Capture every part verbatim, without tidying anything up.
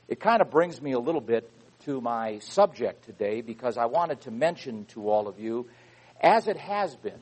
it kind of brings me a little bit to my subject today, because I wanted to mention to all of you, as it has been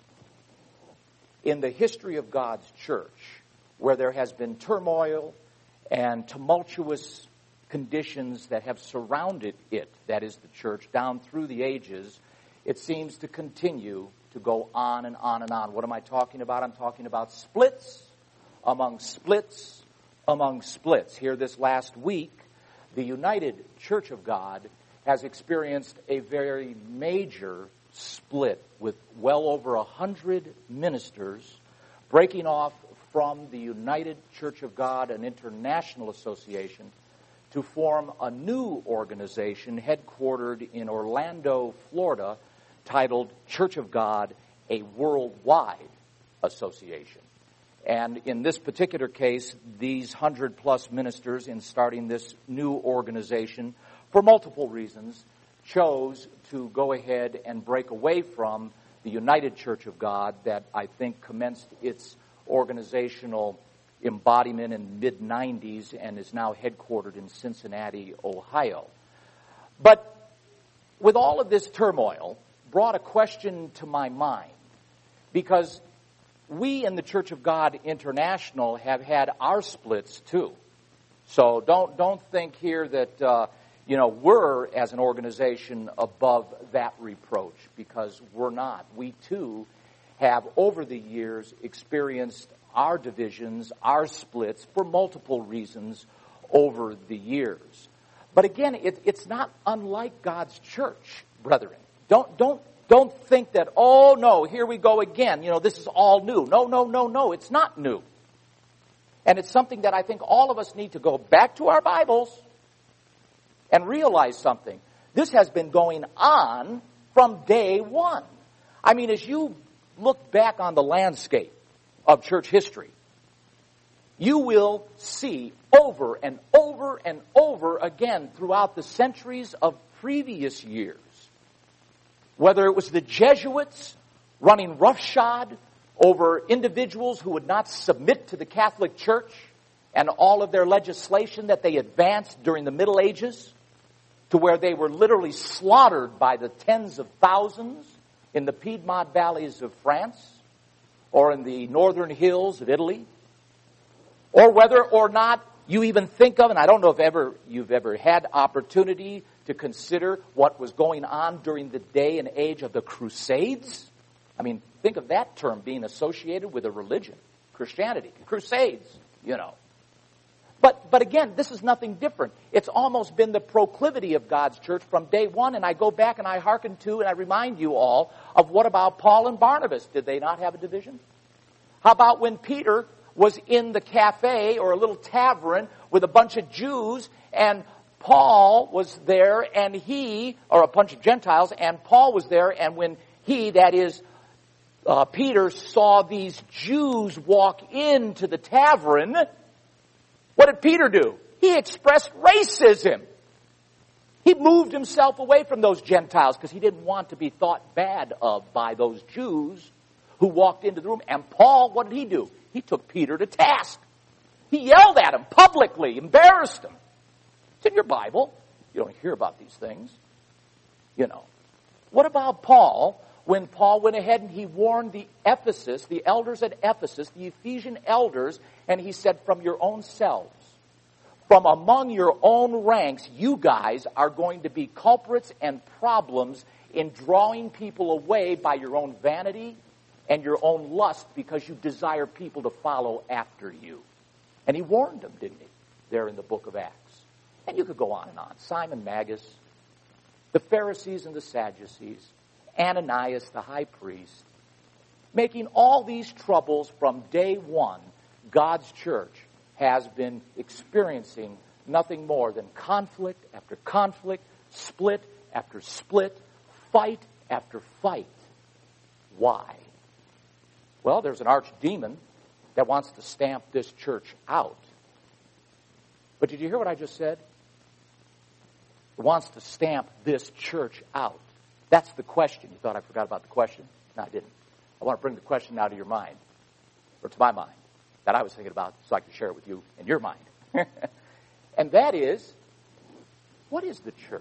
in the history of God's church, where there has been turmoil and tumultuous conditions that have surrounded it, that is the church, down through the ages, it seems to continue to go on and on and on. What am I talking about? I'm talking about splits among splits among splits. Here this last week, the United Church of God has experienced a very major split with well over a hundred ministers breaking off from the United Church of God, an international association, to form a new organization headquartered in Orlando, Florida, titled Church of God, a Worldwide Association. And in this particular case, these hundred-plus ministers, in starting this new organization, for multiple reasons, chose to go ahead and break away from the United Church of God that I think commenced its organizational embodiment in the mid nineties and is now headquartered in Cincinnati, Ohio. But with all of this turmoil, brought a question to my mind, because we in the Church of God International have had our splits too. So don't don't think here that uh, you know we're as an organization above that reproach, because we're not. We too have over the years experienced our divisions, our splits for multiple reasons over the years. But again, it, it's not unlike God's church, brethren. Don't don't. Don't think that, oh, no, here we go again. You know, this is all new. No, no, no, no, it's not new. And it's something that I think all of us need to go back to our Bibles and realize something. This has been going on from day one. I mean, as you look back on the landscape of church history, you will see over and over and over again throughout the centuries of previous years, whether it was the Jesuits running roughshod over individuals who would not submit to the Catholic Church and all of their legislation that they advanced during the Middle Ages, to where they were literally slaughtered by the tens of thousands in the Piedmont valleys of France or in the northern hills of Italy, or whether or not you even think of, and I don't know if ever you've ever had opportunity to consider what was going on during the day and age of the Crusades. I mean, think of that term being associated with a religion, Christianity, Crusades, you know. But but again, this is nothing different. It's almost been the proclivity of God's church from day one, and I go back and I hearken to and I remind you all of what about Paul and Barnabas? Did they not have a division? How about when Peter was in the cafe or a little tavern with a bunch of Jews, and Paul was there, and he, or a bunch of Gentiles, and Paul was there, and when he, that is, uh, Peter, saw these Jews walk into the tavern, what did Peter do? He expressed racism. He moved himself away from those Gentiles because he didn't want to be thought bad of by those Jews who walked into the room. And Paul, what did he do? He took Peter to task. He yelled at him publicly, embarrassed him. It's in your Bible. You don't hear about these things. You know. What about Paul, when Paul went ahead and he warned the Ephesus, the elders at Ephesus, the Ephesian elders, and he said, from your own selves, from among your own ranks, you guys are going to be culprits and problems in drawing people away by your own vanity and your own lust because you desire people to follow after you. And he warned them, didn't he, there in the book of Acts. And you could go on and on. Simon Magus, the Pharisees and the Sadducees, Ananias the high priest, making all these troubles from day one. God's church has been experiencing nothing more than conflict after conflict, split after split, fight after fight. Why? Well, there's an archdemon that wants to stamp this church out. But did you hear what I just said? It wants to stamp this church out. That's the question. You thought I forgot about the question? No, I didn't. I want to bring the question now to your mind, or to my mind, that I was thinking about so I can share it with you in your mind. And that is, What is the church?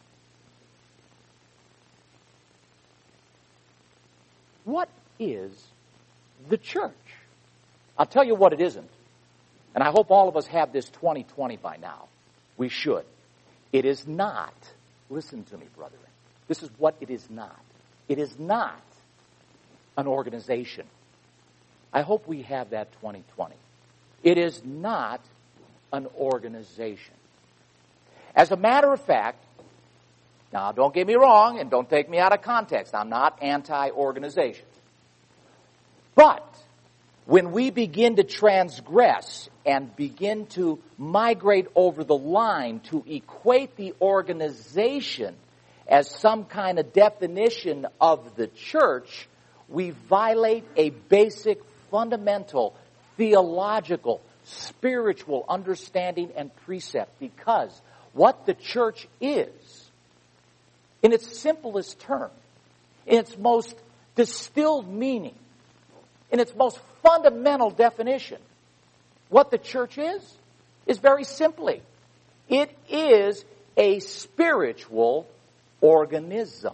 What is the church? I'll tell you what it isn't. And I hope all of us have this twenty twenty by now. We should. It is not, listen to me, brethren. This is what it is not. It is not an organization. I hope we have that twenty twenty. It is not an organization. As a matter of fact, now don't get me wrong and don't take me out of context. I'm not anti-organization. But when we begin to transgress and begin to migrate over the line to equate the organization as some kind of definition of the church, we violate a basic, fundamental, theological, spiritual understanding and precept, because what the church is, in its simplest term, in its most distilled meaning, in its most fundamental definition, what the church is, is very simply, it is a spiritual organism.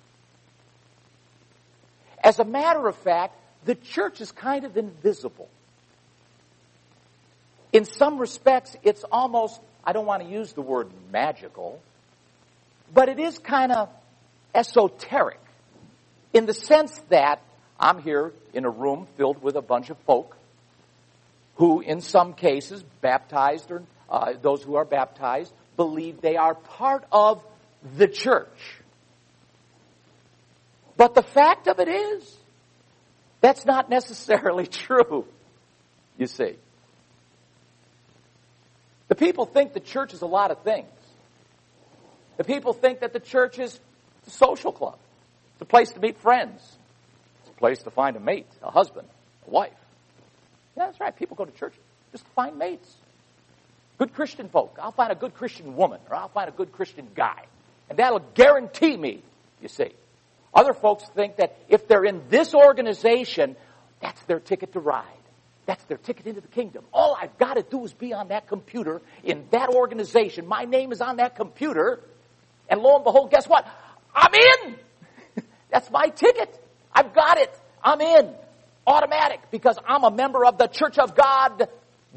As a matter of fact, the church is kind of invisible. In some respects, it's almost, I don't want to use the word magical, but it is kind of esoteric in the sense that I'm here in a room filled with a bunch of folk who, in some cases, baptized or uh, those who are baptized, believe they are part of the church. But the fact of it is, that's not necessarily true, you see. The people think the church is a lot of things. The people think that the church is a social club. It's a place to meet friends. It's a place to find a mate, a husband, a wife. Yeah, that's right. People go to church just to find mates. Good Christian folk. I'll find a good Christian woman, or I'll find a good Christian guy. And that'll guarantee me, you see. Other folks think that if they're in this organization, that's their ticket to ride. That's their ticket into the kingdom. All I've got to do is be on that computer in that organization. My name is on that computer. And lo and behold, guess what? I'm in. That's my ticket. I've got it. I'm in. Automatic. Because I'm a member of the Church of God.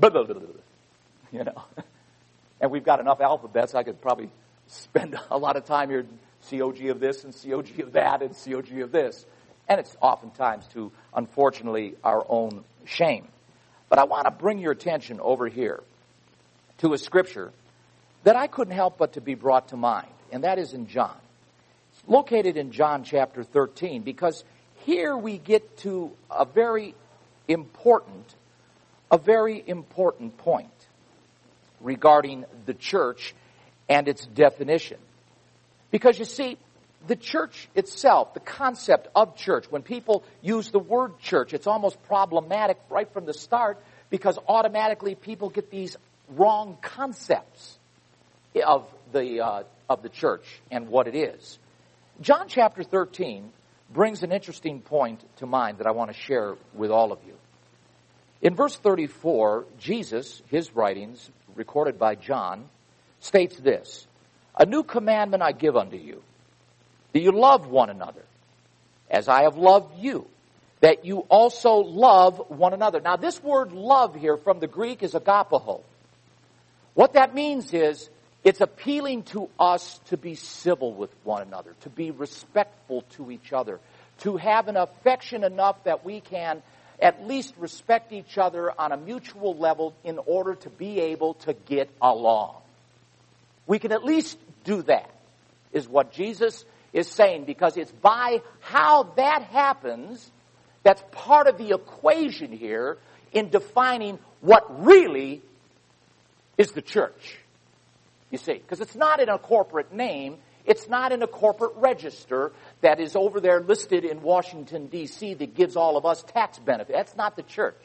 You know. And we've got enough alphabets. I could probably spend a lot of time here. C O G of this and C O G of that and C O G of this. And it's oftentimes to, unfortunately, our own shame. But I want to bring your attention over here to a scripture that I couldn't help but to be brought to mind. And that is in John. It's located in John chapter thirteen, because here we get to a very important, a very important point regarding the church and its definition. Because you see, the church itself, the concept of church, when people use the word church, it's almost problematic right from the start, because automatically people get these wrong concepts of the uh, of the church and what it is. John chapter thirteen brings an interesting point to mind that I want to share with all of you. In verse thirty-four, Jesus, his writings, recorded by John, states this: "A new commandment I give unto you, that you love one another, as I have loved you, that you also love one another." Now, this word love here from the Greek is agapeho. What that means is, it's appealing to us to be civil with one another, to be respectful to each other, to have an affection enough that we can at least respect each other on a mutual level in order to be able to get along. We can at least do that, is what Jesus is saying, because it's by how that happens that's part of the equation here in defining what really is the church. You see, because it's not in a corporate name, it's not in a corporate register that is over there listed in Washington, D C that gives all of us tax benefit. That's not the church.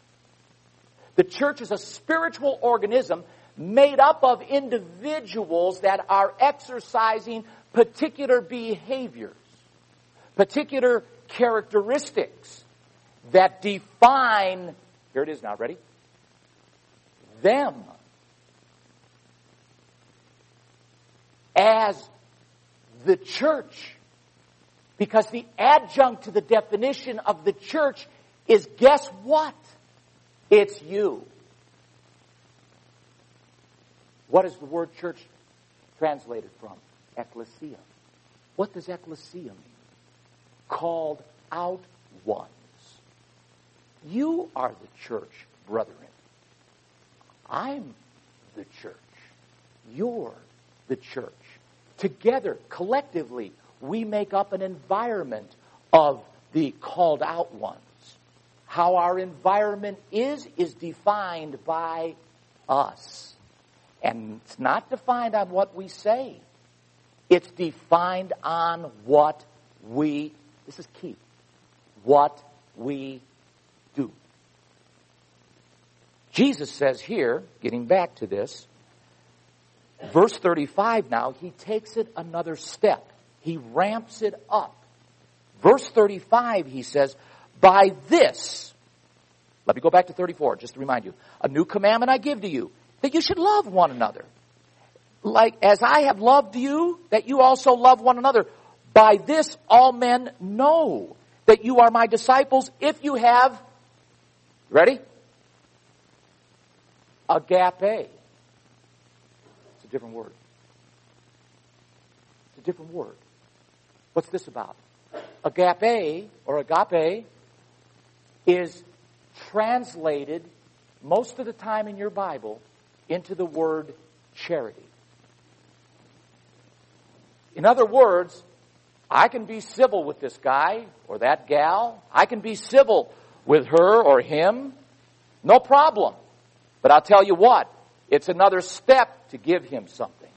The church is a spiritual organism made up of individuals that are exercising particular behaviors, particular characteristics that define, here it is now, ready? Them. as the church. Because the adjunct to the definition of the church is, guess what? It's you. What is the word church translated from? Ecclesia. What does ecclesia mean? Called out ones. You are the church, brethren. I'm the church. You're the church. Together, collectively, we make up an environment of the called out ones. How our environment is, is defined by us. And it's not defined on what we say. It's defined on what we, this is key, what we do. Jesus says here, getting back to this, verse thirty-five now, he takes it another step. He ramps it up. Verse thirty-five, he says, by this, let me go back to thirty-four, just to remind you, a new commandment I give to you, that you should love one another. Like as I have loved you, that you also love one another. By this all men know that you are my disciples if you have, ready? Agape. It's a different word. It's a different word. What's this about? Agape, or agape, is translated most of the time in your Bible into the word charity. In other words, I can be civil with this guy or that gal. I can be civil with her or him. No problem. But I'll tell you what, it's another step to give him something.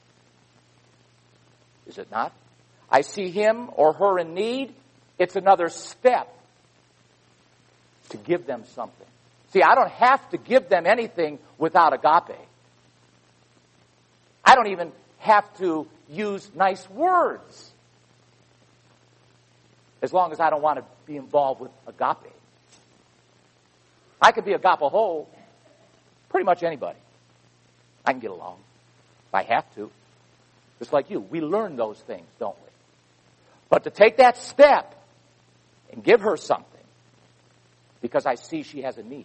Is it not? I see him or her in need. It's another step to give them something. See, I don't have to give them anything without agape. I don't even have to use nice words as long as I don't want to be involved with agape. I could be agape-ho, pretty much anybody. I can get along if I have to. Just like you. We learn those things, don't we? But to take that step and give her something because I see she has a need.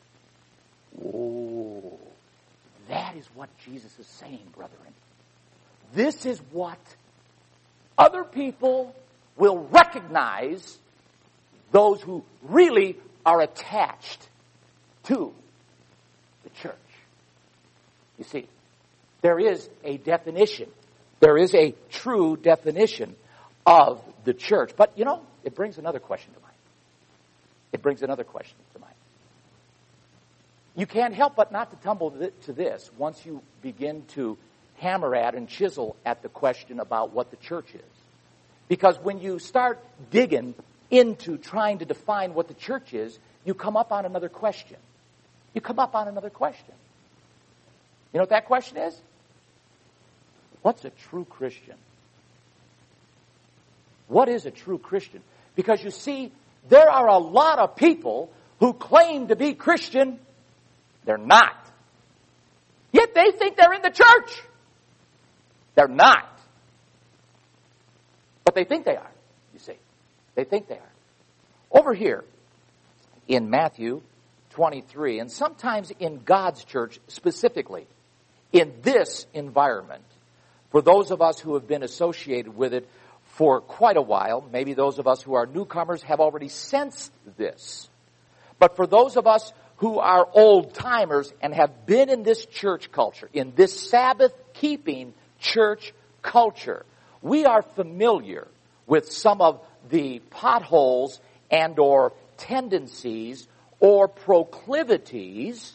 Oh, that is what Jesus is saying, brethren. This is what other people will recognize, those who really are attached to the church. You see, there is a definition. There is a true definition of the church. But, you know, it brings another question to mind. It brings another question to mind. You can't help but not to tumble to this once you begin to hammer at and chisel at the question about what the church is. Because when you start digging into trying to define what the church is, you come up on another question. You come up on another question. You know what that question is? What's a true Christian? What is a true Christian? Because you see, there are a lot of people who claim to be Christian. They're not. Yet they think they're in the church. They're not. But they think they are, you see. They think they are. Over here in Matthew twenty-three, and sometimes in God's church specifically, in this environment, for those of us who have been associated with it for quite a while, maybe those of us who are newcomers have already sensed this. But for those of us who are old-timers and have been in this church culture, in this Sabbath-keeping church culture, we are familiar with some of the potholes and or tendencies or proclivities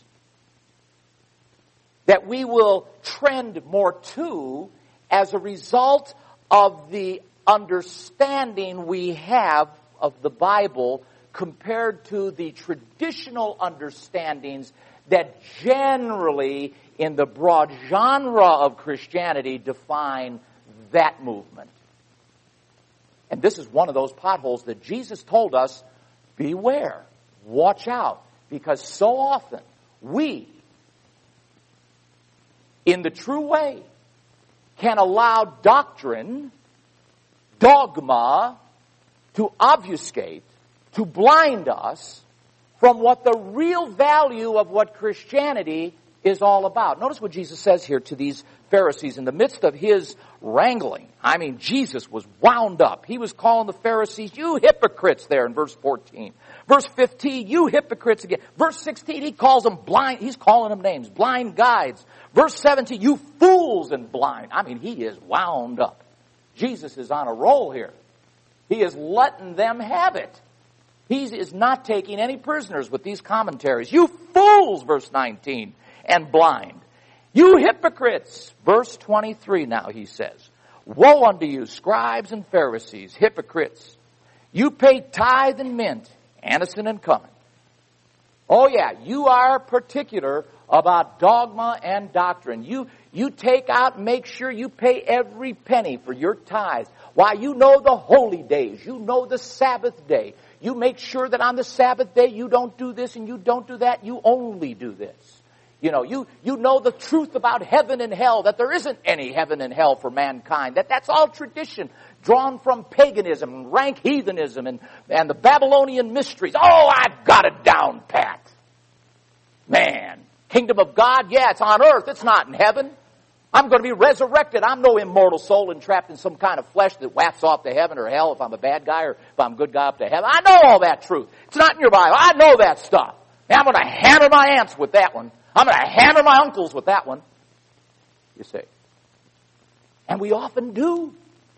that we will trend more to as a result of the understanding we have of the Bible compared to the traditional understandings that generally in the broad genre of Christianity define that movement. And this is one of those potholes that Jesus told us, beware, watch out, because so often we, in the true way, can allow doctrine, dogma, to obfuscate, to blind us from what the real value of what Christianity is all about. Notice what Jesus says here to these Pharisees in the midst of his wrangling. I mean, Jesus was wound up. He was calling the Pharisees, you hypocrites, there in verse fourteen. Verse fifteen, you hypocrites again. Verse sixteen, he calls them blind. He's calling them names, blind guides. Verse seventeen, you fools and blind. I mean, he is wound up. Jesus is on a roll here. He is letting them have it. He is not taking any prisoners with these commentaries. You fools, verse nineteen, and blind. You hypocrites, verse twenty-three now he says, woe unto you, scribes and Pharisees, hypocrites. You pay tithe and mint, annocent and cumin. Oh yeah, you are particular about dogma and doctrine. You, you take out, make sure you pay every penny for your tithes. Why, you know the holy days. You know the Sabbath day. You make sure that on the Sabbath day you don't do this and you don't do that. You only do this. You know, you, you know the truth about heaven and hell, that there isn't any heaven and hell for mankind, that that's all tradition drawn from paganism and rank heathenism and, and the Babylonian mysteries. Oh, I've got it down pat. Man, kingdom of God, yeah, it's on earth, it's not in heaven. I'm going to be resurrected. I'm no immortal soul entrapped in some kind of flesh that wafts off to heaven or hell if I'm a bad guy or if I'm a good guy up to heaven. I know all that truth. It's not in your Bible. I know that stuff. And I'm going to hammer my aunts with that one. I'm going to hammer my uncles with that one. You see. And we often do.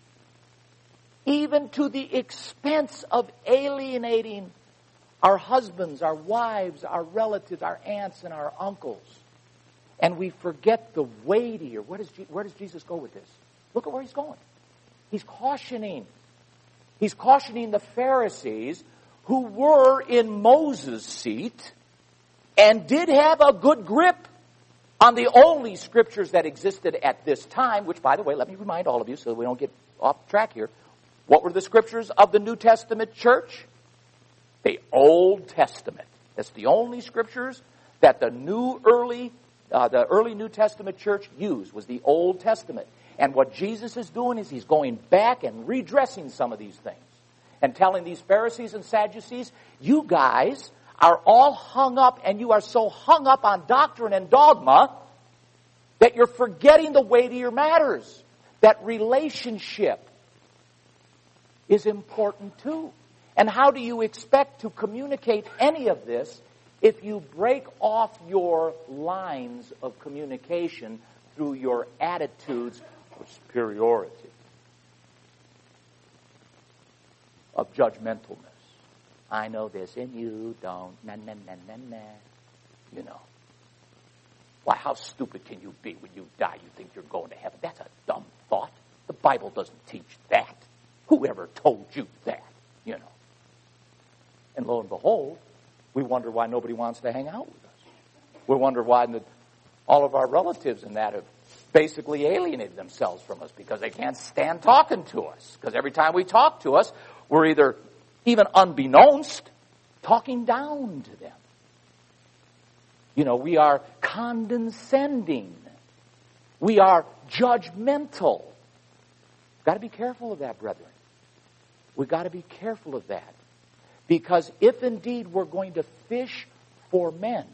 Even to the expense of alienating our husbands, our wives, our relatives, our aunts, and our uncles. And we forget the weightier. Where does, where does Jesus go with this? Look at where he's going. He's cautioning. He's cautioning the Pharisees who were in Moses' seat and did have a good grip on the only scriptures that existed at this time, which, by the way, let me remind all of you so that we don't get off track here. What were the scriptures of the New Testament church? The Old Testament. That's the only scriptures that the new early, uh, the early New Testament church used was the Old Testament. And what Jesus is doing is he's going back and redressing some of these things and telling these Pharisees and Sadducees, you guys are all hung up, and you are so hung up on doctrine and dogma that you're forgetting the weightier matters. That relationship is important too. And how do you expect to communicate any of this if you break off your lines of communication through your attitudes of superiority, of judgmentalness? I know this and you don't. Na, na, na, na, na. You know. Why, how stupid can you be when you die? You think you're going to heaven. That's a dumb thought. The Bible doesn't teach that. Whoever told you that? You know. And lo and behold, we wonder why nobody wants to hang out with us. We wonder why the, all of our relatives and that have basically alienated themselves from us because they can't stand talking to us. Because every time we talk to us, we're either, even unbeknownst, talking down to them. You know, we are condescending. We are judgmental. We've got to be careful of that, brethren. We've got to be careful of that. Because if indeed we're going to fish for men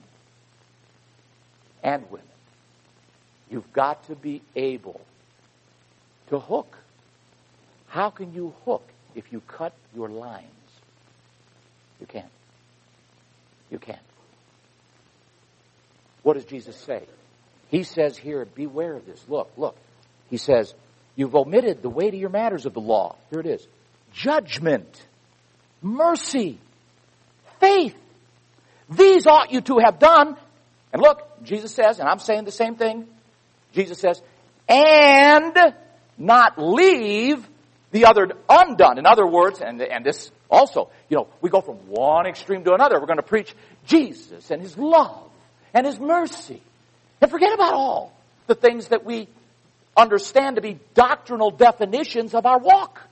and women, you've got to be able to hook. How can you hook if you cut your lines? You can't. You can't. What does Jesus say? He says here, beware of this. Look, look. He says, you've omitted the weightier matters of the law. Here it is. Judgment, mercy, faith. These ought you to have done. And look, Jesus says, and I'm saying the same thing. Jesus says, and not leave the other undone. In other words, and, and this also, you know, we go from one extreme to another. We're going to preach Jesus and His love and His mercy. And forget about all the things that we understand to be doctrinal definitions of our walk.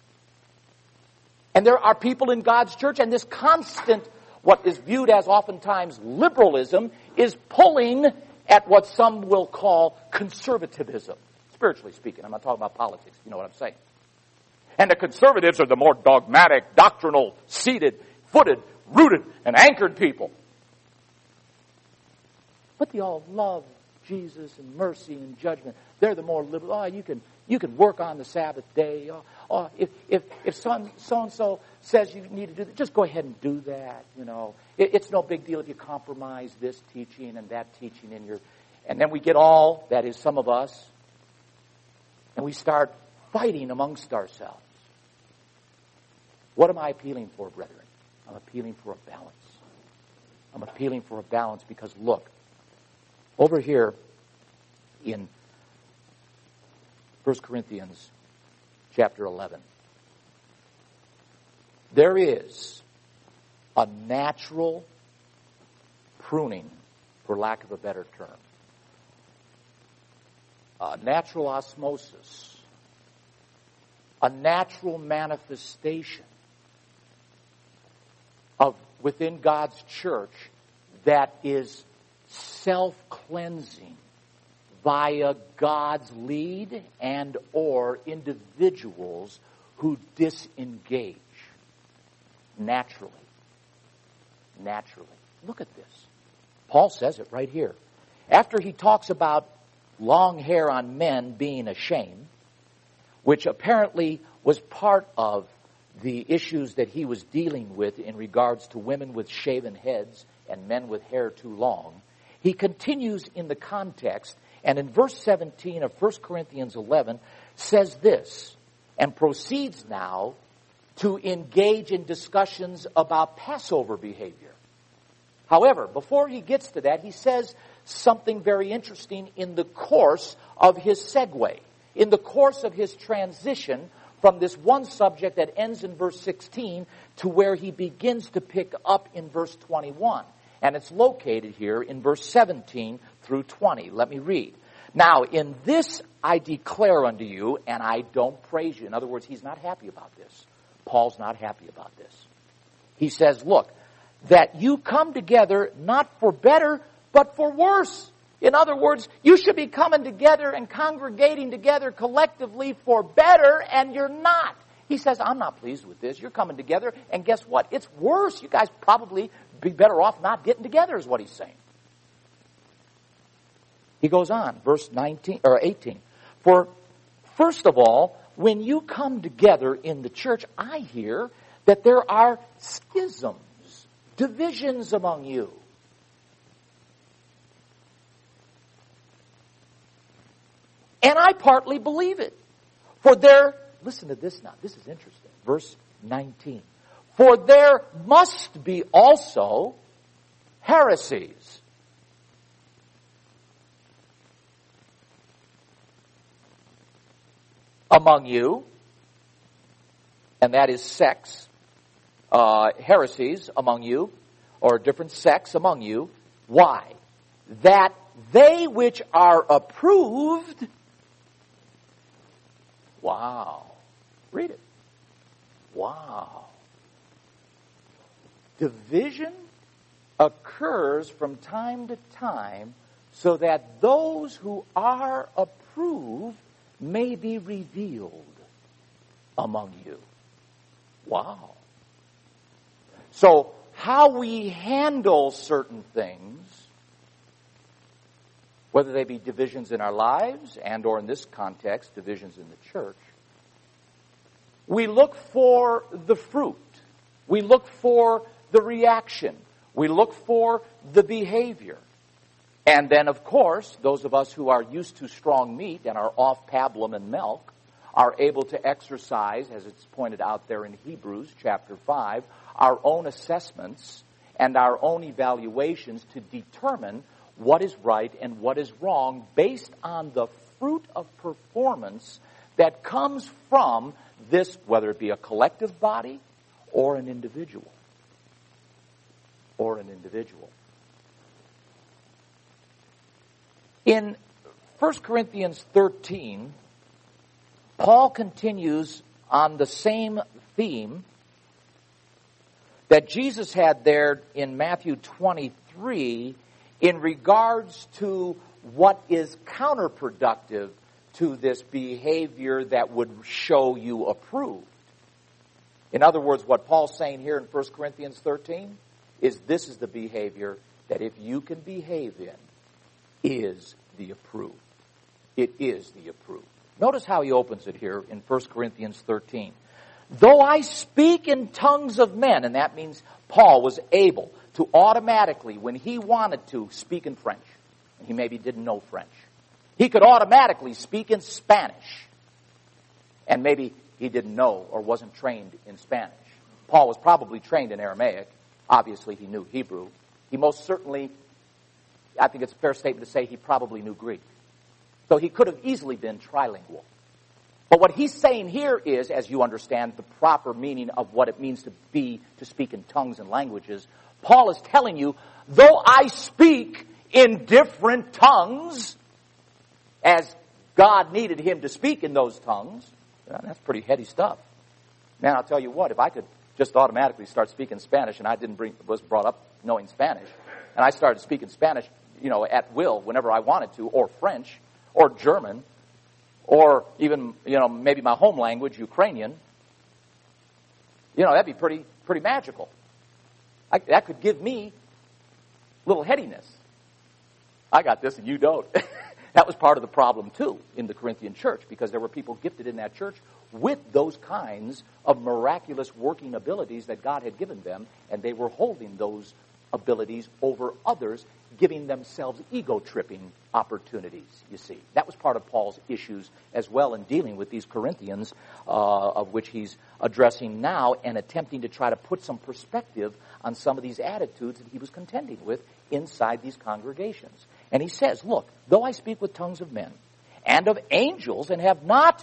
And there are people in God's church, and this constant, what is viewed as oftentimes liberalism, is pulling at what some will call conservatism. It's Spiritually speaking. I'm not talking about politics. You know what I'm saying. And the conservatives are the more dogmatic, doctrinal, seated, footed, rooted, and anchored people. But they all love Jesus and mercy and judgment. They're the more liberal. Oh, you can you can work on the Sabbath day. Oh, oh if if if so and so says you need to do that, just go ahead and do that. You know, it, it's no big deal if you compromise this teaching and that teaching in your. And then we get all, that is some of us, and we start fighting amongst ourselves. What am I appealing for, brethren? I'm appealing for a balance. I'm appealing for a balance because, look, over here in First Corinthians chapter eleven, there is a natural pruning, for lack of a better term. A natural osmosis. A natural manifestation of within God's church that is self-cleansing via God's lead and or individuals who disengage naturally. Naturally. Look at this. Paul says it right here. After he talks about long hair on men being a shame, which apparently was part of the issues that he was dealing with in regards to women with shaven heads and men with hair too long, he continues in the context, and in verse seventeen of First Corinthians eleven says this, and proceeds now to engage in discussions about Passover behavior. However, before he gets to that, he says something very interesting in the course of his segue, in the course of his transition from this one subject that ends in verse sixteen to where he begins to pick up in verse twenty-one. And it's located here in verse seventeen through twenty. Let me read. Now, in this I declare unto you, and I don't praise you. In other words, he's not happy about this. Paul's not happy about this. He says, look, that you come together not for better, but for worse. In other words, you should be coming together and congregating together collectively for better, and you're not. He says, I'm not pleased with this. You're coming together, and guess what? It's worse. You guys probably be better off not getting together, is what he's saying. He goes on, verse nineteen or eighteen. For first of all, when you come together in the church, I hear that there are schisms, divisions among you. And I partly believe it. For there, listen to this now, this is interesting. Verse nineteen. For there must be also heresies. Among you, and that is sects, uh, heresies among you, or different sects among you. Why? That they which are approved. Wow. Read it. Wow. Division occurs from time to time so that those who are approved may be revealed among you. Wow. So, how we handle certain things, whether they be divisions in our lives and or in this context, divisions in the church, we look for the fruit. We look for the reaction. We look for the behavior. And then, of course, those of us who are used to strong meat and are off pablum and milk are able to exercise, as it's pointed out there in Hebrews chapter five, our own assessments and our own evaluations to determine what is right and what is wrong based on the fruit of performance that comes from this, whether it be a collective body or an individual. Or an individual. In First Corinthians thirteen, Paul continues on the same theme that Jesus had there in Matthew twenty-three in regards to what is counterproductive to this behavior that would show you approved. In other words, what Paul's saying here in First Corinthians thirteen is this is the behavior that if you can behave in, is the approved. It is the approved. Notice how he opens it here in First Corinthians thirteen. Though I speak in tongues of men, and that means Paul was able to automatically, when he wanted to, speak in French. He maybe didn't know French. He could automatically speak in Spanish. And maybe he didn't know or wasn't trained in Spanish. Paul was probably trained in Aramaic. Obviously, he knew Hebrew. He most certainly, I think it's a fair statement to say, he probably knew Greek. So he could have easily been trilingual. But what he's saying here is, as you understand the proper meaning of what it means to be, to speak in tongues and languages, Paul is telling you, though I speak in different tongues, as God needed him to speak in those tongues, well, that's pretty heady stuff. Man, I'll tell you what, if I could just automatically start speaking Spanish, and I didn't bring, was brought up knowing Spanish, and I started speaking Spanish, you know, at will, whenever I wanted to, or French, or German, or even, you know, maybe my home language, Ukrainian, you know, that'd be pretty, pretty magical. I, that could give me a little headiness. I got this and you don't. That was part of the problem, too, in the Corinthian church, because there were people gifted in that church with those kinds of miraculous working abilities that God had given them, and they were holding those abilities over others, giving themselves ego-tripping opportunities, you see. That was part of Paul's issues as well in dealing with these Corinthians, uh, of which he's addressing now and attempting to try to put some perspective on some of these attitudes that he was contending with inside these congregations. And he says, look, though I speak with tongues of men and of angels and have not,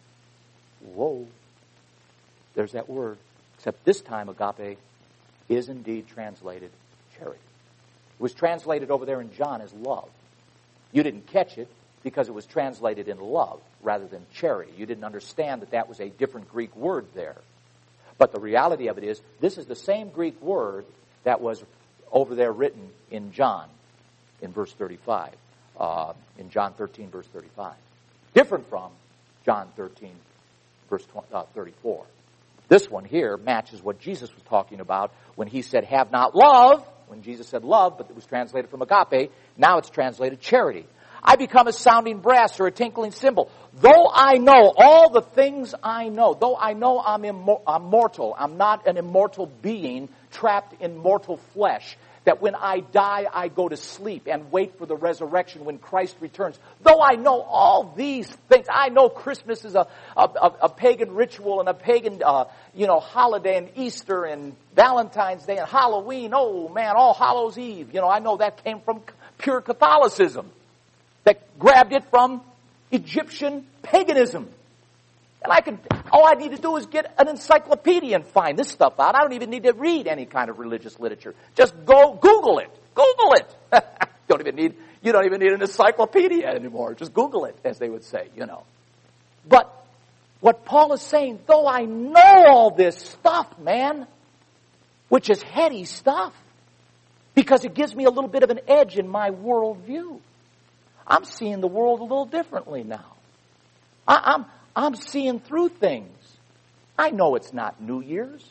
whoa, there's that word, except this time agape is indeed translated charity. It was translated over there in John as love. You didn't catch it because it was translated in love rather than charity. You didn't understand that that was a different Greek word there. But the reality of it is, this is the same Greek word that was over there written in John in verse thirty-five. Uh, in John thirteen, verse thirty-five. Different from John thirteen, verse thirty-four. This one here matches what Jesus was talking about when he said, have not love. When Jesus said love, but it was translated from agape, now it's translated charity. I become a sounding brass or a tinkling cymbal. Though I know all the things I know, though I know I'm, immor- I'm mortal, I'm not an immortal being trapped in mortal flesh, that when I die, I go to sleep and wait for the resurrection when Christ returns. Though I know all these things, I know Christmas is a, a, a pagan ritual and a pagan, uh, you know, holiday, and Easter and Valentine's Day and Halloween. Oh man, All Hallows Eve. You know, I know that came from pure Catholicism that grabbed it from Egyptian paganism. And I can, all I need to do is get an encyclopedia and find this stuff out. I don't even need to read any kind of religious literature. Just go Google it. Google it. don't even need, you don't even need an encyclopedia anymore. Just Google it, as they would say, you know. But what Paul is saying, though I know all this stuff, man, which is heady stuff, because it gives me a little bit of an edge in my worldview. I'm seeing the world a little differently now. I, I'm I'm seeing through things. I know it's not New Year's.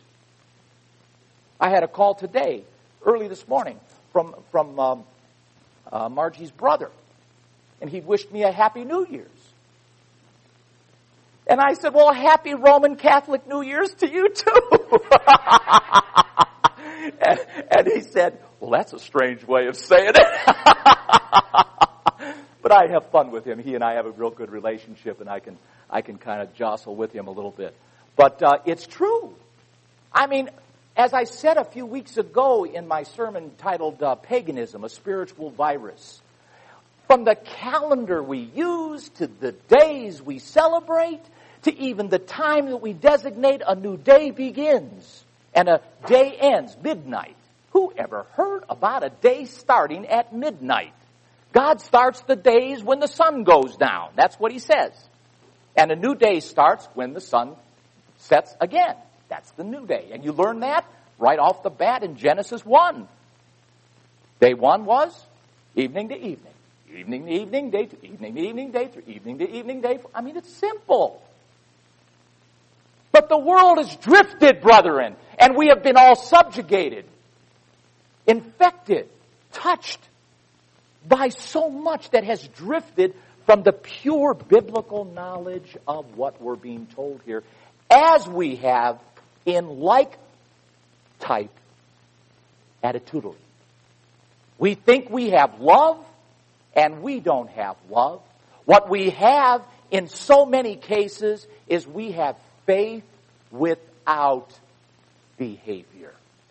I had a call today, early this morning, from from um, uh, Margie's brother, and he wished me a Happy New Year's. And I said, well, a Happy Roman Catholic New Year's to you too. and, and he said, well, that's a strange way of saying it. But I have fun with him. He and I have a real good relationship, and I can I can kind of jostle with him a little bit. But uh, it's true. I mean, as I said a few weeks ago in my sermon titled uh, Paganism, a Spiritual Virus, from the calendar we use to the days we celebrate to even the time that we designate a new day begins and a day ends, midnight. Who ever heard about a day starting at midnight? God starts the days when the sun goes down. That's what he says. And a new day starts when the sun sets again. That's the new day. And you learn that right off the bat in Genesis one. Day one was evening to evening. evening to evening, day to evening to evening, day to evening to evening, day. I mean, it's simple. But the world has drifted, brethren, and we have been all subjugated, infected, touched by so much that has drifted from the pure biblical knowledge of what we're being told here, as we have in like type attitudinally. We think we have love, and we don't have love. What we have in so many cases is we have faith without behavior.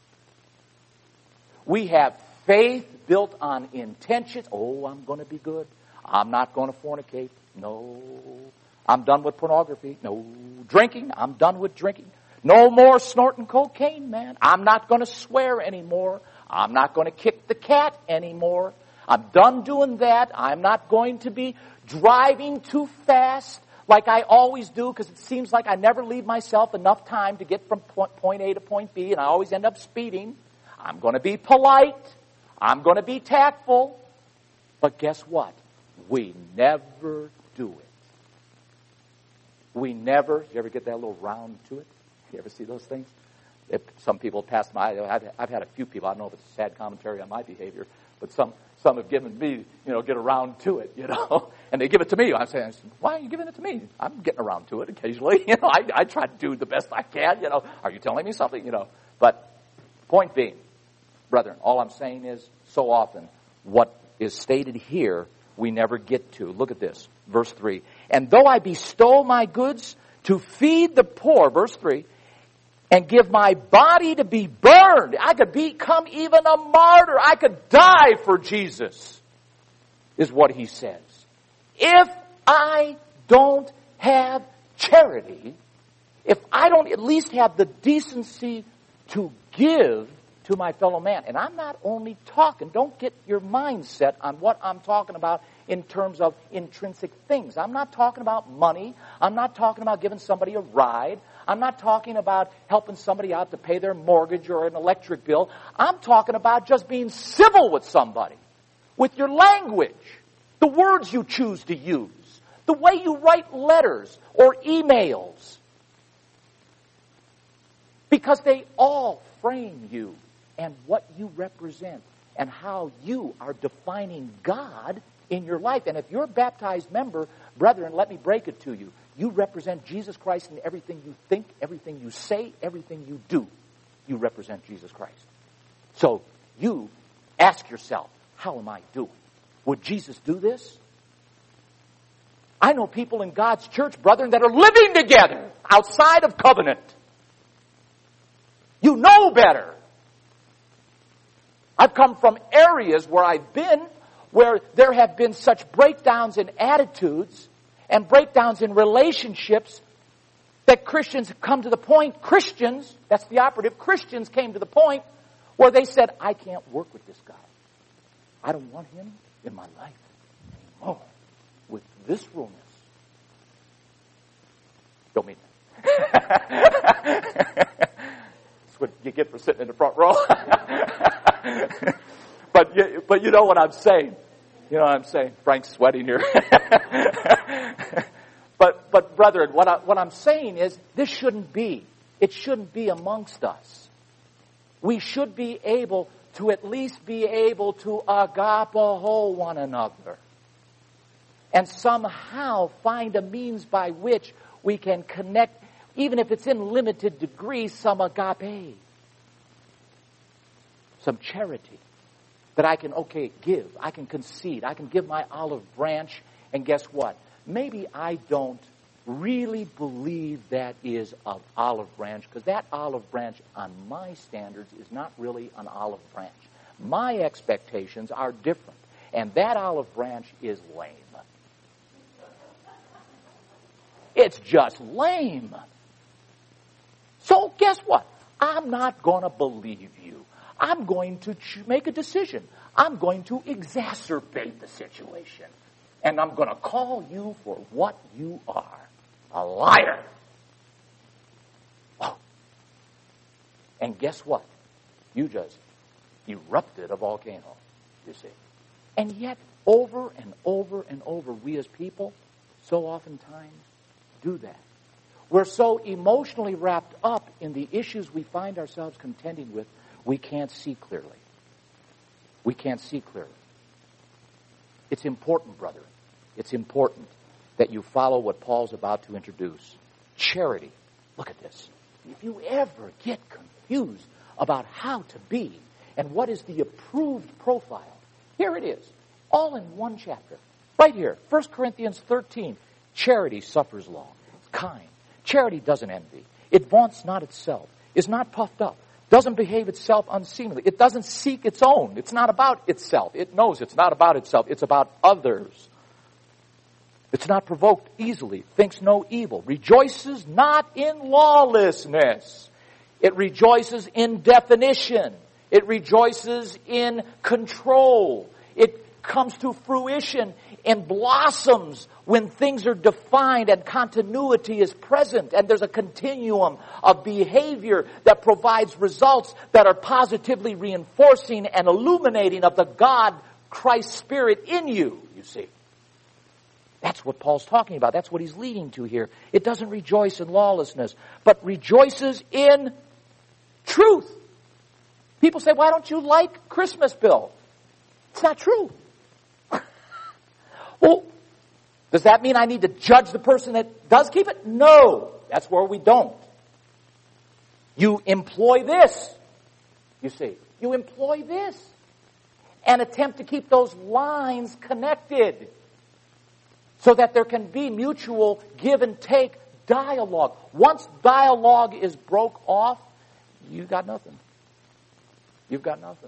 We have faith built on intentions. Oh, I'm going to be good. I'm not going to fornicate. No. I'm done with pornography. No. Drinking. I'm done with drinking. No more snorting cocaine, man. I'm not going to swear anymore. I'm not going to kick the cat anymore. I'm done doing that. I'm not going to be driving too fast like I always do, because it seems like I never leave myself enough time to get from point A to point B, and I always end up speeding. I'm going to be polite. I'm going to be tactful. But guess what? We never do it. We never, you ever get that little round to it? You ever see those things? If some people pass my, I've, I've had a few people, I don't know if it's a sad commentary on my behavior, but some some have given me, you know, get around to it, you know, and they give it to me. I'm saying, why are you giving it to me? I'm getting around to it occasionally. You know, I, I try to do the best I can, you know. Are you telling me something? You know, but point being, brethren, all I'm saying is so often what is stated here we never get to. Look at this, verse three. And though I bestow my goods to feed the poor, verse three, and give my body to be burned, I could become even a martyr. I could die for Jesus, is what he says. If I don't have charity, if I don't at least have the decency to give to my fellow man, and I'm not only talking, don't get your mind set on what I'm talking about in terms of intrinsic things. I'm not talking about money. I'm not talking about giving somebody a ride. I'm not talking about helping somebody out to pay their mortgage or an electric bill. I'm talking about just being civil with somebody, with your language, the words you choose to use, the way you write letters or emails, because they all frame you and what you represent and how you are defining God in your life. And if you're a baptized member, brethren, let me break it to you. You represent Jesus Christ in everything you think, everything you say, everything you do. You represent Jesus Christ. So you ask yourself, how am I doing? Would Jesus do this? I know people in God's church, brethren, that are living together outside of covenant. You know better. I've come from areas where I've been where there have been such breakdowns in attitudes and breakdowns in relationships that Christians have come to the point, Christians, that's the operative, Christians came to the point where they said, I can't work with this guy. I don't want him in my life anymore with this ruleness. Don't mean that. That's what you get for sitting in the front row. But you, but you know what I'm saying. You know what I'm saying. Frank's sweating here. but but brethren, what I, what I'm saying is this shouldn't be. It shouldn't be amongst us. We should be able to at least be able to agapo one another, and somehow find a means by which we can connect, even if it's in limited degree, some agape, some charity. That I can, okay, give. I can concede. I can give my olive branch. And guess what? Maybe I don't really believe that is an olive branch, because that olive branch on my standards is not really an olive branch. My expectations are different. And that olive branch is lame. It's just lame. So guess what? I'm not going to believe you. I'm going to make a decision. I'm going to exacerbate the situation. And I'm going to call you for what you are. A liar. Oh. And guess what? You just erupted a volcano, you see. And yet, over and over and over, we as people so oftentimes do that. We're so emotionally wrapped up in the issues we find ourselves contending with, we can't see clearly. We can't see clearly. It's important, brother. It's important that you follow what Paul's about to introduce. Charity. Look at this. If you ever get confused about how to be and what is the approved profile, here it is, all in one chapter. Right here, First Corinthians thirteen. Charity suffers long. It's kind. Charity doesn't envy. It vaunts not itself, is not puffed up, doesn't behave itself unseemly. It doesn't seek its own. It's not about itself. It knows it's not about itself. It's about others. It's not provoked easily, thinks no evil, rejoices not in lawlessness. It rejoices in definition. It rejoices in control. It comes to fruition and blossoms when things are defined and continuity is present and there's a continuum of behavior that provides results that are positively reinforcing and illuminating of the God, Christ Spirit in you, you see. That's what Paul's talking about. That's what he's leading to here. It doesn't rejoice in lawlessness, but rejoices in truth. People say, why don't you like Christmas, Bill? It's not true. Well, does that mean I need to judge the person that does keep it? No. That's where we don't. You employ this, you see. You employ this and attempt to keep those lines connected so that there can be mutual give and take dialogue. Once dialogue is broke off, you've got nothing. You've got nothing.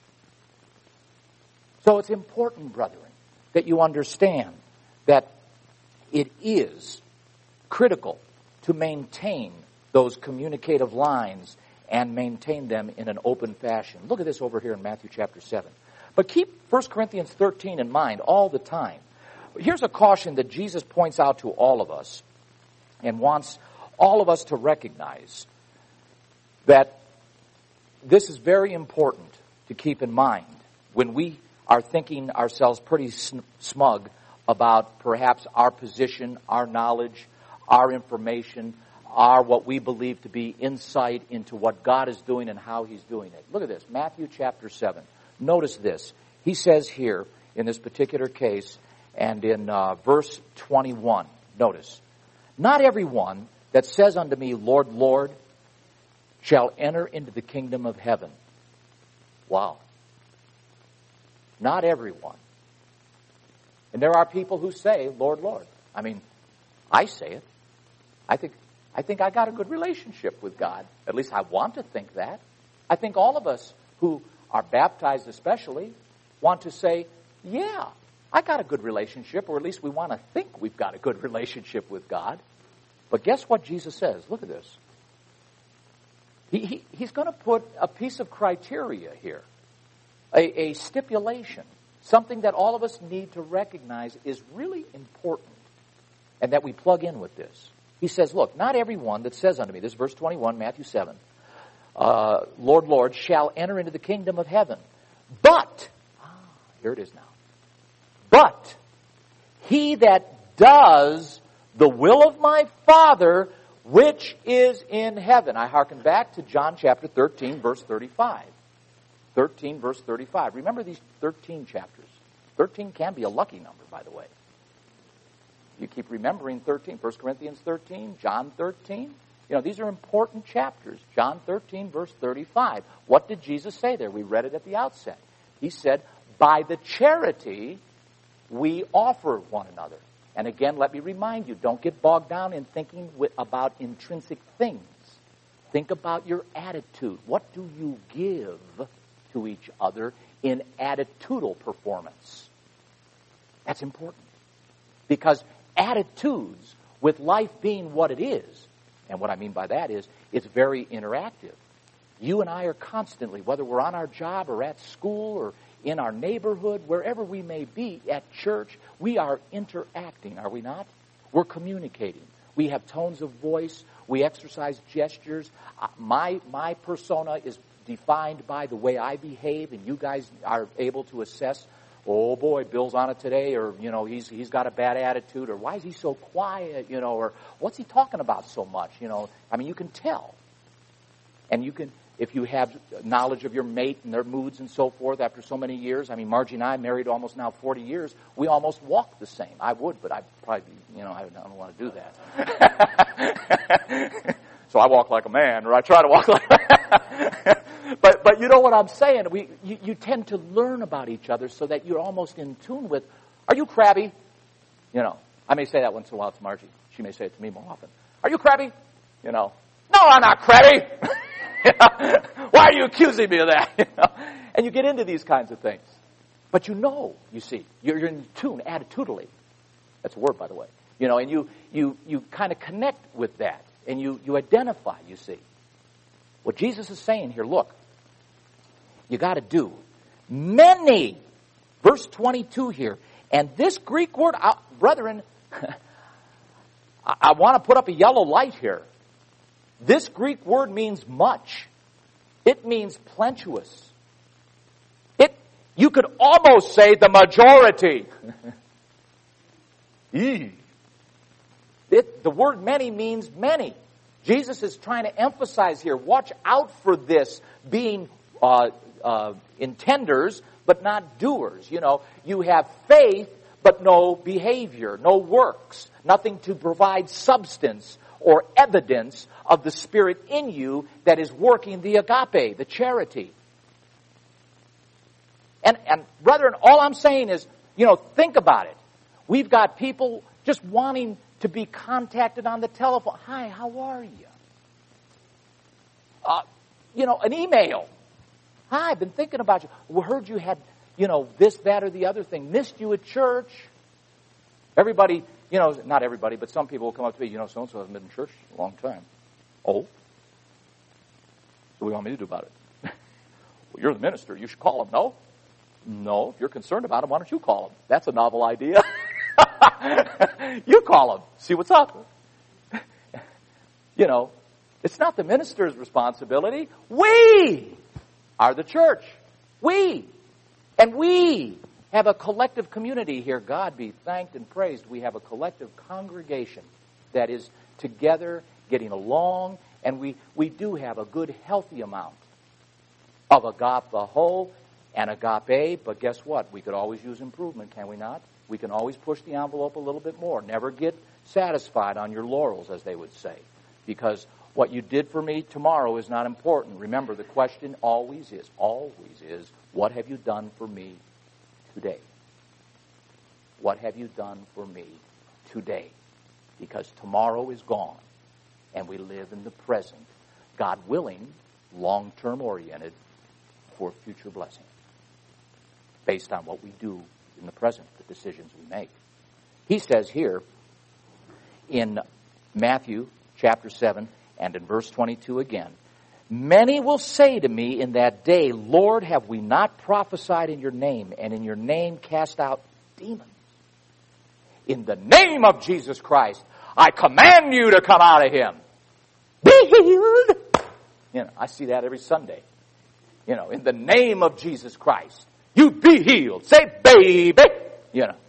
So it's important, brethren, that you understand that it is critical to maintain those communicative lines and maintain them in an open fashion. Look at this over here in Matthew chapter seven. But keep First Corinthians thirteen in mind all the time. Here's a caution that Jesus points out to all of us and wants all of us to recognize that this is very important to keep in mind when we are thinking ourselves pretty smug about perhaps our position, our knowledge, our information, our what we believe to be insight into what God is doing and how He's doing it. Look at this, Matthew chapter seven. Notice this. He says here in this particular case and in uh, verse twenty-one, notice, not everyone that says unto me, Lord, Lord, shall enter into the kingdom of heaven. Wow. Not everyone. And there are people who say, Lord, Lord. I mean, I say it. I think I think I got a good relationship with God. At least I want to think that. I think all of us who are baptized especially want to say, yeah, I got a good relationship, or at least we want to think we've got a good relationship with God. But guess what Jesus says? Look at this. He, he, he's going to put a piece of criteria here, a, a stipulation, something that all of us need to recognize is really important and that we plug in with this. He says, look, not everyone that says unto me, this is verse twenty-one, Matthew seven, uh, Lord, Lord, shall enter into the kingdom of heaven. But, ah, here it is now, but he that does the will of my Father which is in heaven. I hearken back to John chapter thirteen, verse thirty-five. thirteen, verse thirty-five. Remember these thirteen chapters. thirteen can be a lucky number, by the way. You keep remembering thirteen. First Corinthians thirteen, John thirteen. You know, these are important chapters. John thirteen, verse thirty-five. What did Jesus say there? We read it at the outset. He said, by the charity we offer one another. And again, let me remind you, don't get bogged down in thinking about intrinsic things. Think about your attitude. What do you give to each other in attitudinal performance? That's important. Because attitudes, with life being what it is, and what I mean by that is, it's very interactive. You and I are constantly, whether we're on our job or at school or in our neighborhood, wherever we may be, at church, we are interacting, are we not? We're communicating. We have tones of voice. We exercise gestures. Uh, my, my persona is defined by the way I behave, and you guys are able to assess oh boy, Bill's on it today, or, you know, he's he's got a bad attitude, or why is he so quiet, you know, or what's he talking about so much, you know. I mean, you can tell. And you can, if you have knowledge of your mate and their moods and so forth after so many years. I mean, Margie and I, married almost now forty years, we almost walk the same. I would, but I'd probably be, you know, I don't want to do that. So I walk like a man, or I try to walk like a man. But, but you know what I'm saying? We, you, you tend to learn about each other so that you're almost in tune with, are you crabby? You know, I may say that once in a while to Margie. She may say it to me more often. Are you crabby? You know, no, I'm not crabby. Why are you accusing me of that? You know? And you get into these kinds of things. But you know, you see, you're, you're in tune attitudinally. That's a word, by the way. You know, and you, you, you kind of connect with that. And you, you identify, you see. What Jesus is saying here, look, you got to do many, verse twenty-two here, and this Greek word, uh, brethren, I, I want to put up a yellow light here. This Greek word means much. It means plenteous. It, you could almost say the majority. It, the word many means many. Jesus is trying to emphasize here, watch out for this being uh, uh, intenders, but not doers. You know, you have faith, but no behavior, no works, nothing to provide substance or evidence of the Spirit in you that is working the agape, the charity. And, and brethren, all I'm saying is, you know, think about it. We've got people just wanting to be contacted on the telephone. Hi, how are you? Uh, you know, an email. Hi, I've been thinking about you. We heard you had, you know, this, that, or the other thing. Missed you at church. Everybody, you know, not everybody, but some people will come up to me, you know, so-and-so hasn't been in church in a long time. Oh? So what do you want me to do about it? Well, you're the minister. You should call him, no? No, if you're concerned about him, why don't you call him? That's a novel idea. You call him. See what's up. You know, it's not the minister's responsibility. We are the church. We. And we have a collective community here. God be thanked and praised. We have a collective congregation that is together, getting along, and we, we do have a good, healthy amount of agape and agape, but guess what? We could always use improvement, can we not? We can always push the envelope a little bit more. Never get satisfied on your laurels, as they would say, because what you did for me tomorrow is not important. Remember, the question always is, always is, what have you done for me today? What have you done for me today? Because tomorrow is gone, and we live in the present, God willing, long-term oriented for future blessing, based on what we do in the present, the decisions we make. He says here in Matthew chapter seven and in verse twenty-two again, many will say to me in that day, Lord, have we not prophesied in your name, and in your name cast out demons? In the name of Jesus Christ, I command you to come out of him. Be healed. You know, I see that every Sunday. You know, in the name of Jesus Christ, you be healed. Say, baby. You know.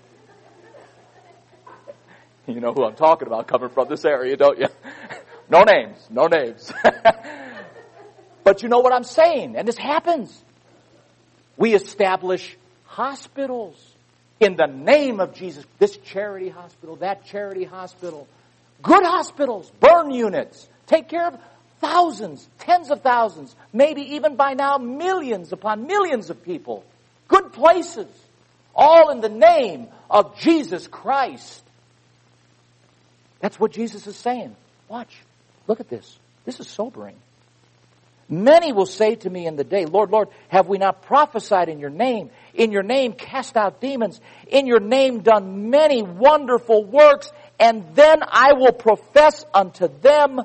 You know who I'm talking about coming from this area, don't you? No names. No names. But you know what I'm saying, and this happens. We establish hospitals in the name of Jesus. This charity hospital, that charity hospital. Good hospitals, burn units. Take care of thousands, tens of thousands, maybe even by now millions upon millions of people. Good places. All in the name of Jesus Christ. That's what Jesus is saying. Watch. Look at this. This is sobering. Many will say to me in the day, Lord, Lord, have we not prophesied in your name? In your name cast out demons. In your name done many wonderful works. And then I will profess unto them,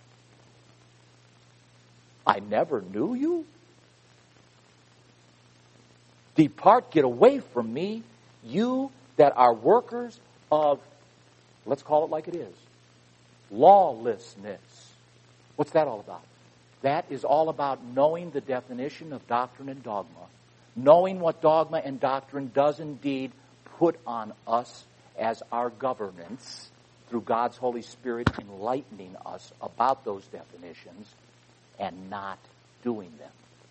I never knew you. Depart, get away from me, you that are workers of, let's call it like it is, lawlessness. What's that all about? That is all about knowing the definition of doctrine and dogma, knowing what dogma and doctrine does indeed put on us as our governance through God's Holy Spirit enlightening us about those definitions and not doing them.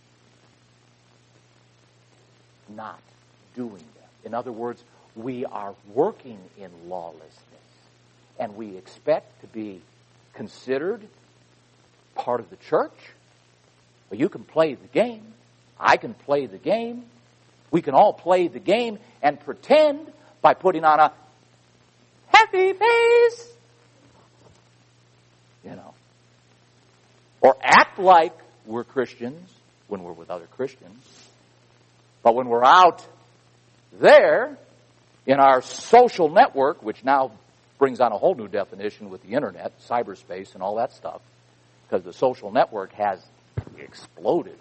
Not doing them. In other words, we are working in lawlessness, and we expect to be considered part of the church. Well, you can play the game. I can play the game. We can all play the game and pretend by putting on a happy face, you know, or act like we're Christians when we're with other Christians. But when we're out there in our social network, which now brings on a whole new definition with the internet, cyberspace, and all that stuff, because the social network has exploded.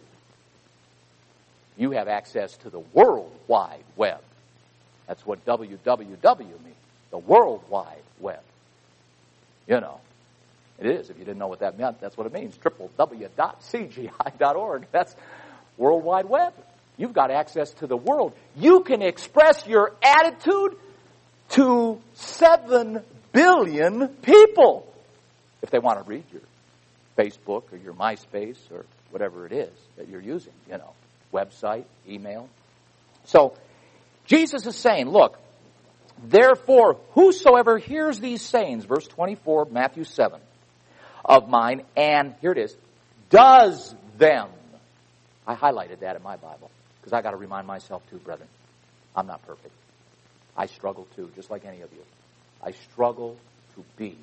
You have access to the World Wide Web. That's what W W W means, the World Wide Web. You know, it is. If you didn't know what that meant, that's what it means. w w w dot c g i dot org. That's World Wide Web. You've got access to the world. You can express your attitude to seven billion people if they want to read your Facebook or your MySpace or whatever it is that you're using, you know, website, email. So Jesus is saying, look, therefore, whosoever hears these sayings, verse twenty-four, Matthew seven, of mine, and, here it is, does them. I highlighted that in my Bible, because I got to remind myself too, brethren, I'm not perfect. I struggle too, just like any of you. I struggle to be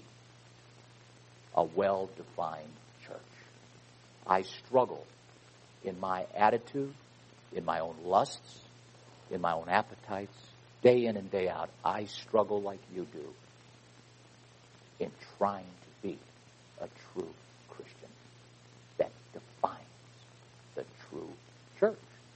a well-defined church. I struggle in my attitude, in my own lusts, in my own appetites, day in and day out. I struggle like you do in trying to be a true Christian that defines the true church.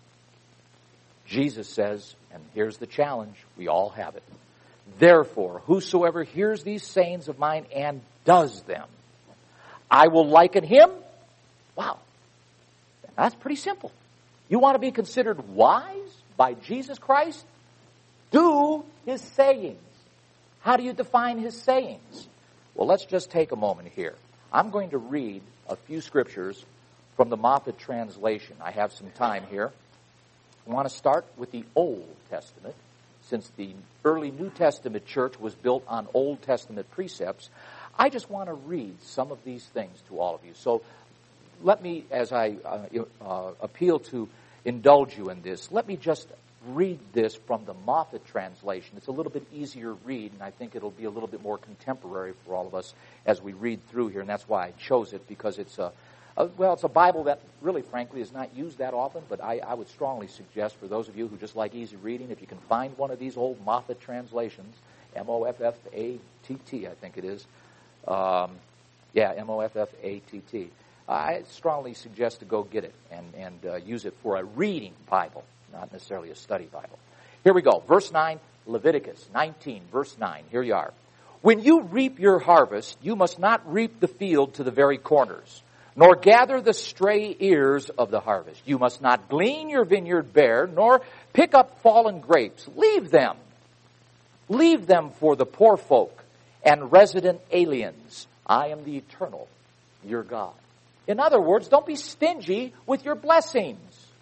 Jesus says, and here's the challenge, we all have it. Therefore, whosoever hears these sayings of mine and does them, I will liken him. Wow. That's pretty simple. You want to be considered wise by Jesus Christ? Do his sayings. How do you define his sayings? Well, let's just take a moment here. I'm going to read a few scriptures from the Moffat translation. I have some time here. I want to start with the Old Testament. Since the early New Testament church was built on Old Testament precepts, I just want to read some of these things to all of you. So let me, as I uh, uh, appeal to indulge you in this, let me just read this from the Moffat translation. It's a little bit easier read, and I think it'll be a little bit more contemporary for all of us as we read through here, and that's why I chose it, because it's a, a well, it's a Bible that really, frankly, is not used that often, but I, I would strongly suggest for those of you who just like easy reading, if you can find one of these old Moffat translations, M O F F A T T, I think it is. Um, yeah, M O F F A T T. I strongly suggest to go get it and, and uh, use it for a reading Bible, not necessarily a study Bible. Here we go. Verse nine, Leviticus nineteen, verse nine. Here you are. When you reap your harvest, you must not reap the field to the very corners, nor gather the stray ears of the harvest. You must not glean your vineyard bare, nor pick up fallen grapes. Leave them. Leave them for the poor folk and resident aliens. I am the eternal, your God. In other words, don't be stingy with your blessings.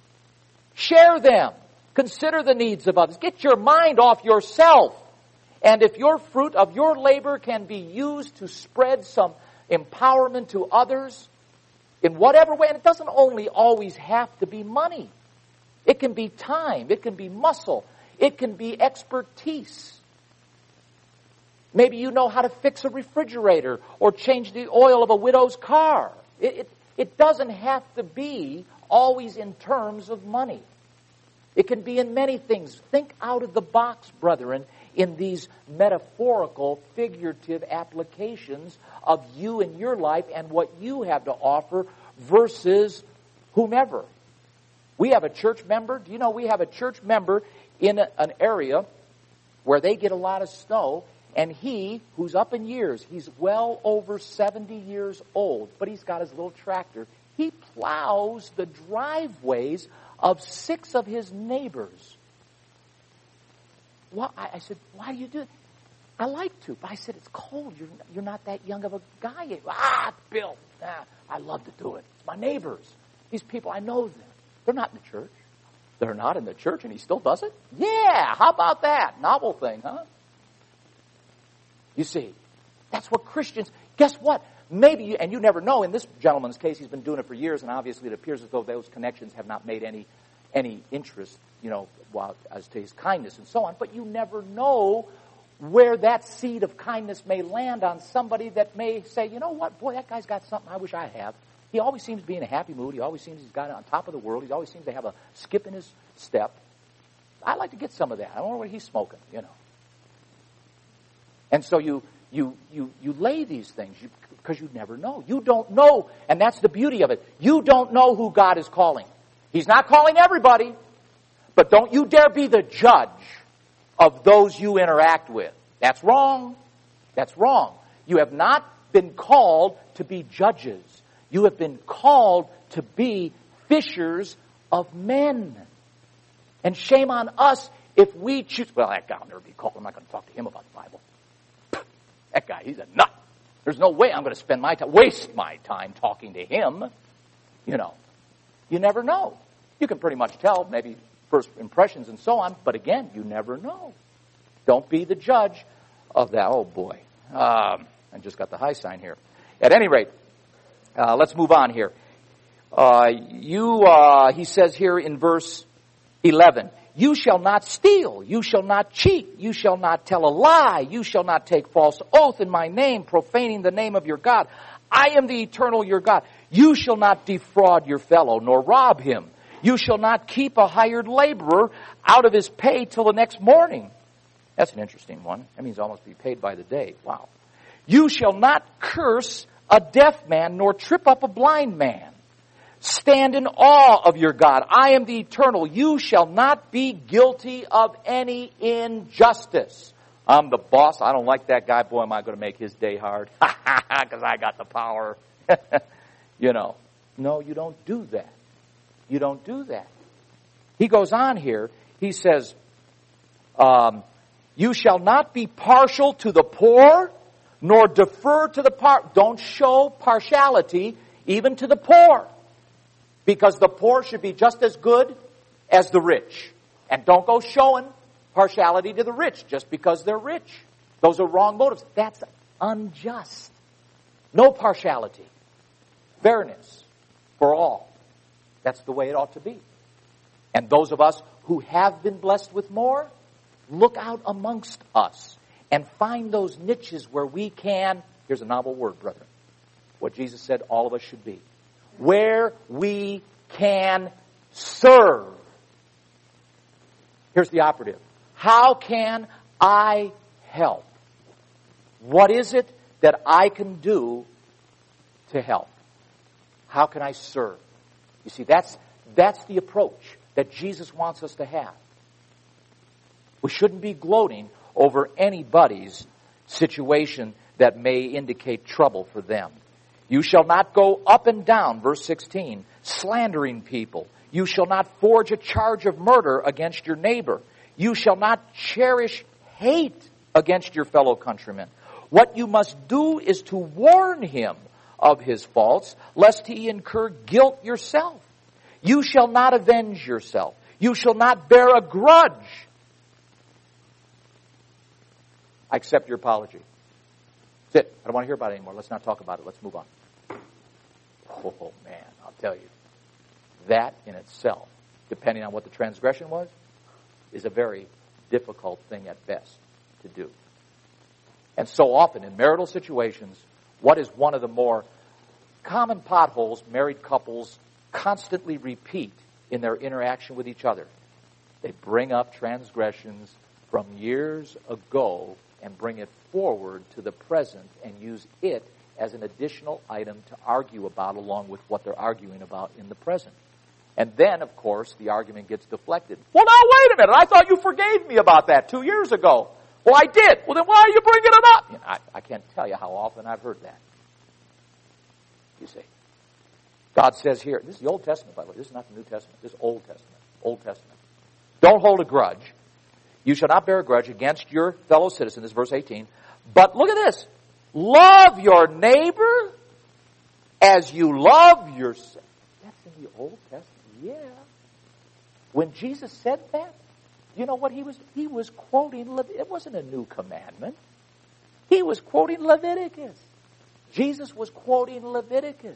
Share them. Consider the needs of others. Get your mind off yourself. And if your fruit of your labor can be used to spread some empowerment to others, in whatever way, and it doesn't only always have to be money. It can be time. It can be muscle. It can be expertise. Maybe you know how to fix a refrigerator or change the oil of a widow's car. It, it, it doesn't have to be always in terms of money. It can be in many things. Think out of the box, brethren, in these metaphorical, figurative applications of you and your life and what you have to offer versus whomever. We have a church member. Do you know we have a church member in a, an area where they get a lot of snow, and he, who's up in years, he's well over seventy years old, but he's got his little tractor. He plows the driveways of six of his neighbors. Well, I, I said, why do you do it? I like to, but I said, it's cold. You're, you're not that young of a guy yet. Ah, Bill, ah, I love to do it. It's my neighbors. These people, I know them. They're not in the church. They're not in the church, and he still does it? Yeah, how about that? Novel thing, huh? You see, that's what Christians, guess what? Maybe, you, and you never know, in this gentleman's case, he's been doing it for years, and obviously it appears as though those connections have not made any any interest, you know, while, as to his kindness and so on. But you never know where that seed of kindness may land on somebody that may say, you know what, boy, that guy's got something I wish I have. He always seems to be in a happy mood. He always seems he's got it on top of the world. He always seems to have a skip in his step. I'd like to get some of that. I wonder what he's smoking, you know. And so you you you you lay these things because you, you never know. You don't know, and that's the beauty of it. You don't know who God is calling. He's not calling everybody, but don't you dare be the judge of those you interact with. That's wrong. That's wrong. You have not been called to be judges. You have been called to be fishers of men. And shame on us if we choose... Well, that guy will never be called. I'm not going to talk to him about the Bible. That guy, he's a nut. There's no way I'm going to spend my time, waste my time talking to him. You know, you never know. You can pretty much tell, maybe first impressions and so on, but again, you never know. Don't be the judge of that. Oh, boy. Um, I just got the high sign here. At any rate, uh, let's move on here. Uh, you, uh, he says here in verse eleven, you shall not steal, you shall not cheat, you shall not tell a lie, you shall not take false oath in my name, profaning the name of your God. I am the eternal your God. You shall not defraud your fellow, nor rob him. You shall not keep a hired laborer out of his pay till the next morning. That's an interesting one. That means almost be paid by the day. Wow. You shall not curse a deaf man, nor trip up a blind man. Stand in awe of your God. I am the eternal. You shall not be guilty of any injustice. I'm the boss. I don't like that guy. Boy, am I going to make his day hard. Because I got the power. You know. No, you don't do that. You don't do that. He goes on here. He says, um, you shall not be partial to the poor, nor defer to the poor. Don't show partiality even to the poor. Because the poor should be just as good as the rich. And don't go showing partiality to the rich just because they're rich. Those are wrong motives. That's unjust. No partiality. Fairness for all. That's the way it ought to be. And those of us who have been blessed with more, look out amongst us and find those niches where we can, here's a novel word, brethren, what Jesus said all of us should be. Where we can serve. Here's the operative. How can I help? What is it that I can do to help? How can I serve? You see, that's, that's the approach that Jesus wants us to have. We shouldn't be gloating over anybody's situation that may indicate trouble for them. You shall not go up and down, verse sixteen, slandering people. You shall not forge a charge of murder against your neighbor. You shall not cherish hate against your fellow countrymen. What you must do is to warn him of his faults, lest he incur guilt yourself. You shall not avenge yourself. You shall not bear a grudge. I accept your apology. That's it. I don't want to hear about it anymore. Let's not talk about it. Let's move on. Oh, man, I'll tell you. That in itself, depending on what the transgression was, is a very difficult thing at best to do. And so often in marital situations, what is one of the more common potholes married couples constantly repeat in their interaction with each other? They bring up transgressions from years ago and bring it forward to the present and use it as an additional item to argue about along with what they're arguing about in the present. And then, of course, the argument gets deflected. Well, now, wait a minute. I thought you forgave me about that two years ago. Well, I did. Well, then why are you bringing it up? You know, I, I can't tell you how often I've heard that. You see. God says here, this is the Old Testament, by the way. This is not the New Testament. This is Old Testament. Old Testament. Don't hold a grudge. You shall not bear a grudge against your fellow citizen. This is verse eighteen. But look at this. Love your neighbor as you love yourself. That's in the Old Testament. Yeah. When Jesus said that, you know what he was? He was quoting, Le- it wasn't a new commandment. He was quoting Leviticus. Jesus was quoting Leviticus.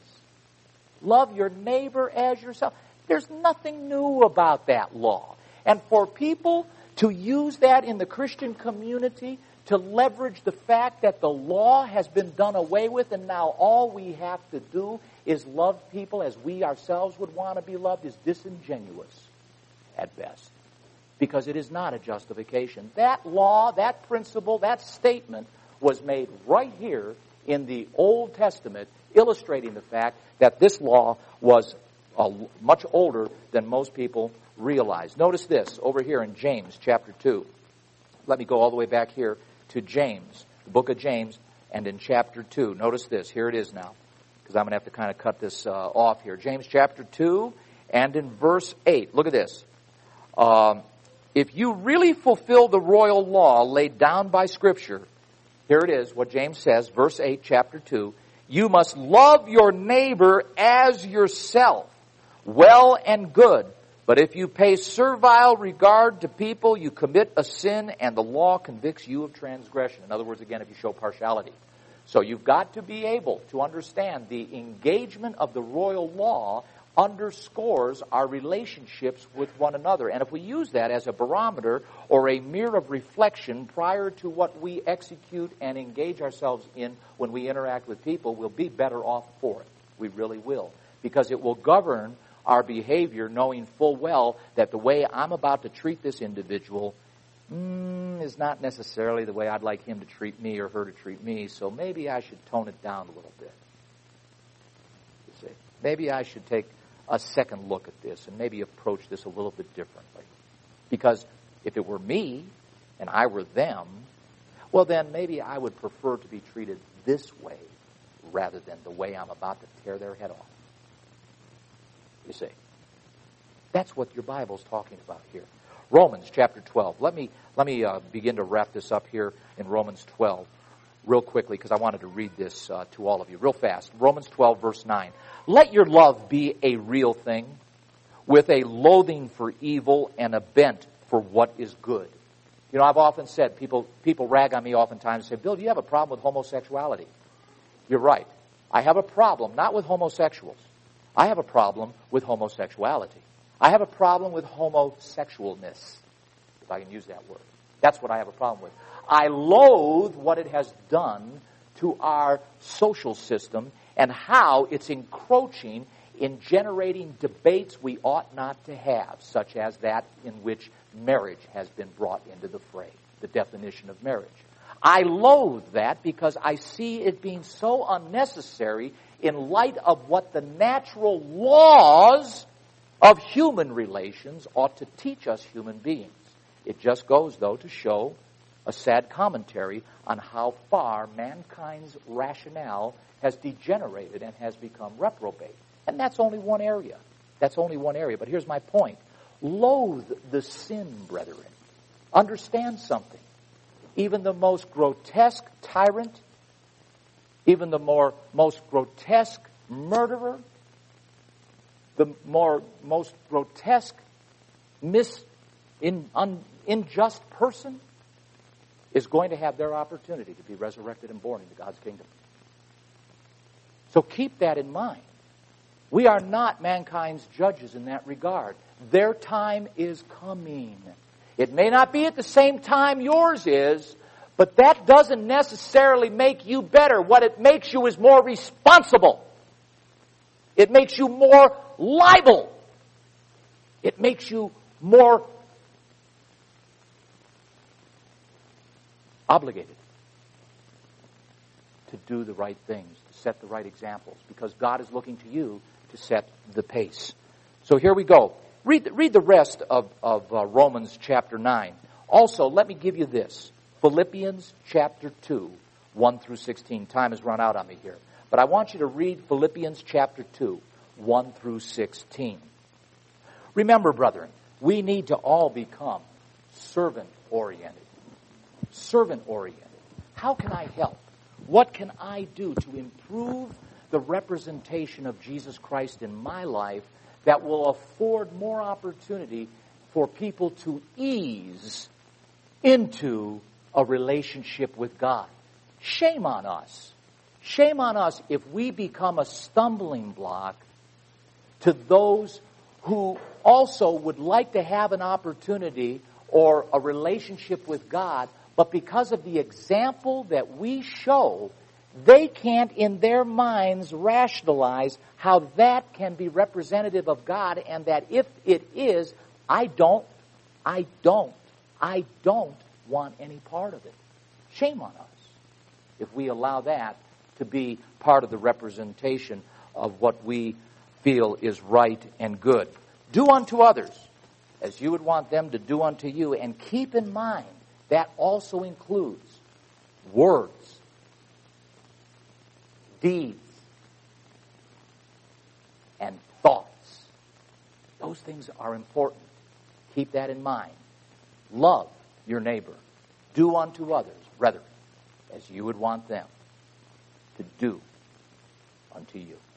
Love your neighbor as yourself. There's nothing new about that law. And for people to use that in the Christian community to leverage the fact that the law has been done away with and now all we have to do is love people as we ourselves would want to be loved is disingenuous at best. Because it is not a justification. That law, that principle, that statement was made right here in the Old Testament, illustrating the fact that this law was uh, much older than most people realize. Notice this over here in James chapter two. Let me go all the way back here to James, the book of James, and in chapter two. Notice this. Here it is now, because I'm going to have to kind of cut this uh, off here. James chapter two and in verse eight. Look at this. Um, if you really fulfill the royal law laid down by Scripture, here it is, what James says, verse eight, chapter two, you must love your neighbor as yourself, well and good. But if you pay servile regard to people, you commit a sin, and the law convicts you of transgression. In other words, again, if you show partiality. So you've got to be able to understand the engagement of the royal law underscores our relationships with one another. And if we use that as a barometer or a mirror of reflection prior to what we execute and engage ourselves in when we interact with people, we'll be better off for it. We really will. Because it will govern our behavior knowing full well that the way I'm about to treat this individual mm, is not necessarily the way I'd like him to treat me or her to treat me, so maybe I should tone it down a little bit. You see? Maybe I should take a second look at this and maybe approach this a little bit differently. Because if it were me and I were them, well then maybe I would prefer to be treated this way rather than the way I'm about to tear their head off. You see. That's what your Bible's talking about here. Romans chapter twelve. Let me let me uh, begin to wrap this up here in Romans twelve real quickly because I wanted to read this uh, to all of you real fast. Romans twelve verse nine. Let your love be a real thing with a loathing for evil and a bent for what is good. You know, I've often said, people people rag on me oftentimes and say, Bill, do you have a problem with homosexuality? You're right. I have a problem, not with homosexuals. I have a problem with homosexuality. I have a problem with homosexualness, if I can use that word. That's what I have a problem with. I loathe what it has done to our social system and how it's encroaching in generating debates we ought not to have, such as that in which marriage has been brought into the fray, the definition of marriage. I loathe that because I see it being so unnecessary in light of what the natural laws of human relations ought to teach us human beings. It just goes, though, to show a sad commentary on how far mankind's rationale has degenerated and has become reprobate. And that's only one area. That's only one area. But here's my point. Loathe the sin, brethren. Understand something. Even the most grotesque tyrant, even the more most grotesque murderer, the more most grotesque mis in, un, unjust person is going to have their opportunity to be resurrected and born into God's kingdom. So keep that in mind. We are not mankind's judges in that regard. Their time is coming. It may not be at the same time yours is, but that doesn't necessarily make you better. What it makes you is more responsible. It makes you more liable. It makes you more obligated to do the right things, to set the right examples, because God is looking to you to set the pace. So here we go. Read, read the rest of, of uh, Romans chapter nine. Also, let me give you this. Philippians chapter two, one through sixteen. Time has run out on me here. But I want you to read Philippians chapter two, one through sixteen. Remember, brethren, We need to all become servant-oriented. Servant-oriented. How can I help? What can I do to improve the representation of Jesus Christ in my life that will afford more opportunity for people to ease into a relationship with God? Shame on us. Shame on us if we become a stumbling block to those who also would like to have an opportunity or a relationship with God, but because of the example that we show, they can't in their minds rationalize how that can be representative of God, and that if it is, I don't, I don't, I don't want any part of it. Shame on us if we allow that to be part of the representation of what we feel is right and good. Do unto others as you would want them to do unto you, and keep in mind that also includes words, deeds, and thoughts. Those things are important. Keep that in mind. Love your neighbor. Do unto others, brethren, as you would want them to do unto you.